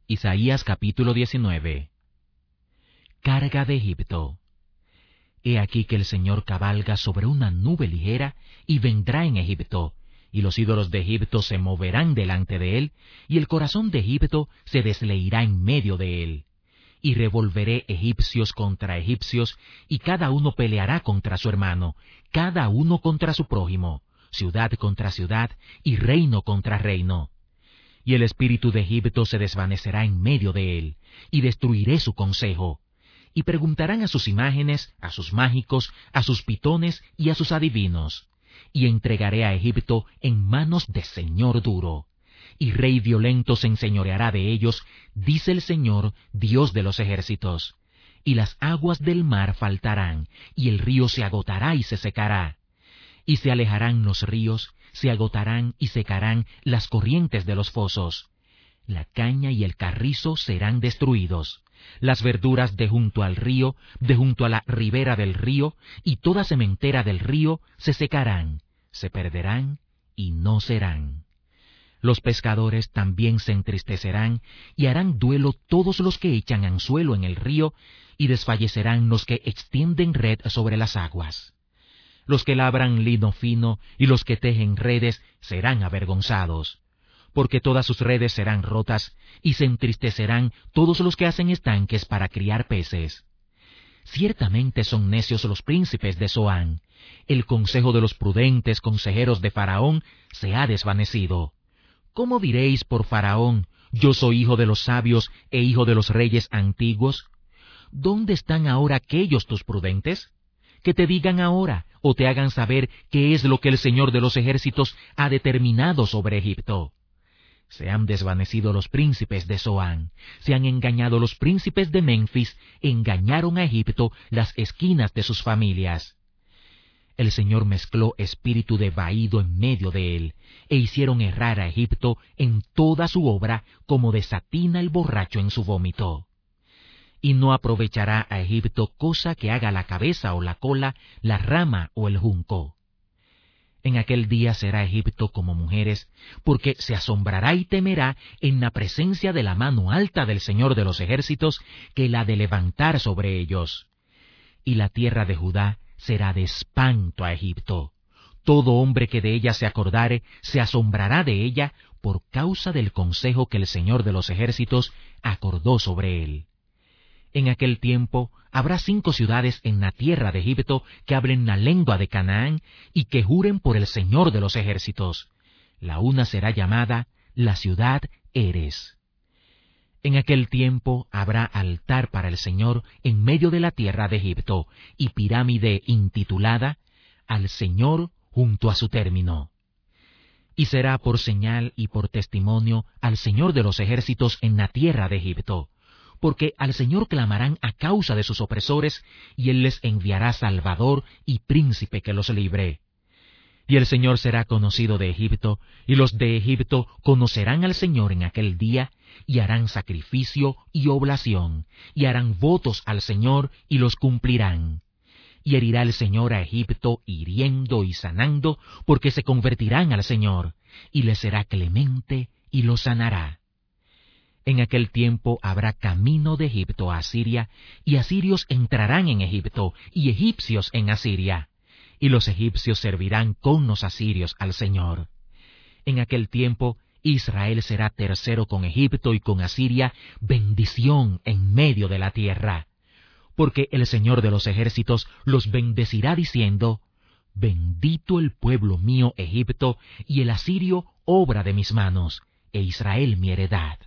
Isaías capítulo 19. Carga de Egipto. He aquí que el Señor cabalga sobre una nube ligera y vendrá en Egipto, y los ídolos de Egipto se moverán delante de él, y el corazón de Egipto se desleirá en medio de él. Y revolveré egipcios contra egipcios, y cada uno peleará contra su hermano, cada uno contra su prójimo, ciudad contra ciudad, y reino contra reino. Y el espíritu de Egipto se desvanecerá en medio de él, y destruiré su consejo. Y preguntarán a sus imágenes, a sus mágicos, a sus pitones y a sus adivinos. Y entregaré a Egipto en manos de señor duro. Y rey violento se enseñoreará de ellos, dice el Señor, Dios de los ejércitos. Y las aguas del mar faltarán, y el río se agotará y se secará. Y se alejarán los ríos, se agotarán y secarán las corrientes de los fosos. La caña y el carrizo serán destruidos. Las verduras de junto al río, de junto a la ribera del río, y toda sementera del río se secarán, se perderán y no serán. Los pescadores también se entristecerán y harán duelo todos los que echan anzuelo en el río, y desfallecerán los que extienden red sobre las aguas. Los que labran lino fino y los que tejen redes serán avergonzados, porque todas sus redes serán rotas, y se entristecerán todos los que hacen estanques para criar peces. Ciertamente son necios los príncipes de Zoán. El consejo de los prudentes consejeros de Faraón se ha desvanecido. ¿Cómo diréis por Faraón, yo soy hijo de los sabios e hijo de los reyes antiguos? ¿Dónde están ahora aquellos tus prudentes? Que te digan ahora, o te hagan saber qué es lo que el Señor de los ejércitos ha determinado sobre Egipto. Se han desvanecido los príncipes de Zoán, se han engañado los príncipes de Menfis, engañaron a Egipto las esquinas de sus familias. El Señor mezcló espíritu de vaído en medio de él, e hicieron errar a Egipto en toda su obra, como desatina el borracho en su vómito. Y no aprovechará a Egipto cosa que haga la cabeza o la cola, la rama o el junco. En aquel día será Egipto como mujeres, porque se asombrará y temerá en la presencia de la mano alta del Señor de los ejércitos, que la de levantar sobre ellos. Y la tierra de Judá será de espanto a Egipto. Todo hombre que de ella se acordare se asombrará de ella por causa del consejo que el Señor de los ejércitos acordó sobre él. En aquel tiempo habrá 5 ciudades en la tierra de Egipto que hablen la lengua de Canaán y que juren por el Señor de los ejércitos. La una será llamada la ciudad Eres. En aquel tiempo habrá altar para el Señor en medio de la tierra de Egipto, y pirámide intitulada al Señor junto a su término. Y será por señal y por testimonio al Señor de los ejércitos en la tierra de Egipto, porque al Señor clamarán a causa de sus opresores, y Él les enviará Salvador y príncipe que los libre. Y el Señor será conocido de Egipto, y los de Egipto conocerán al Señor en aquel día, y harán sacrificio y oblación, y harán votos al Señor, y los cumplirán. Y herirá el Señor a Egipto, hiriendo y sanando, porque se convertirán al Señor, y les será clemente, y los sanará. En aquel tiempo habrá camino de Egipto a Asiria, y asirios entrarán en Egipto, y egipcios en Asiria. Y los egipcios servirán con los asirios al Señor. En aquel tiempo Israel será tercero con Egipto y con Asiria, bendición en medio de la tierra. Porque el Señor de los ejércitos los bendecirá diciendo, bendito el pueblo mío Egipto, y el asirio obra de mis manos, e Israel mi heredad.